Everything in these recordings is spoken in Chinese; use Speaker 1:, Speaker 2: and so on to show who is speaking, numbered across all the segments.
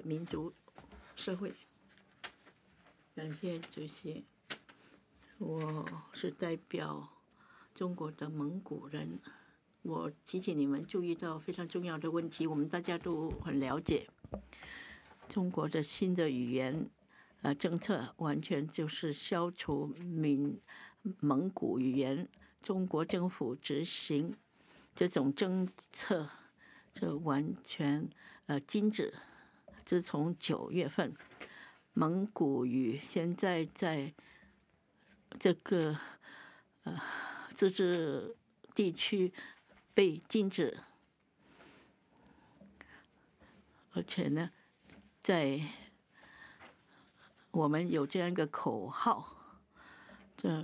Speaker 1: 民族社会。感谢主席，我是代表中国的蒙古人。我提醒你们注意到非常重要的问题，我们大家都很了解。中国的新的语言政策完全就是消除蒙古语言，中国政府执行这种政策，这完全禁止。自从9月份，蒙古语现在在这个自治地区被禁止，而且呢，在我们有这样一个口号，这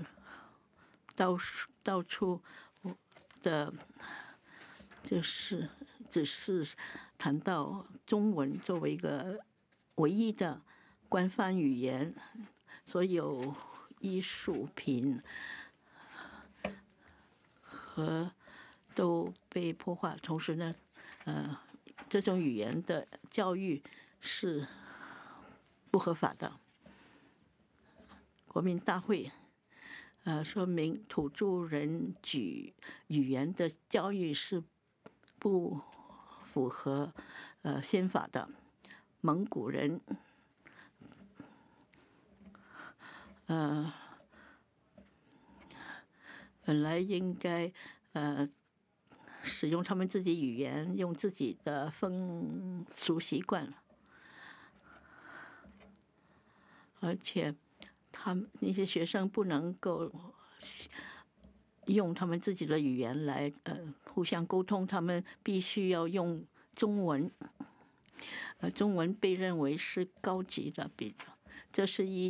Speaker 1: 到处的，就是只是谈到中文作为一个唯一的官方语言，所有艺术品都被破坏。同时呢，这种语言的教育是不合法的。国民大会说明土著人语言的教育是不符合宪法的。蒙古人本来应该使用他们自己语言，用自己的风俗习惯，而且那些学生不能够用他们自己的语言来互相沟通，他们必须要用中文。中文被认为是高级的，这是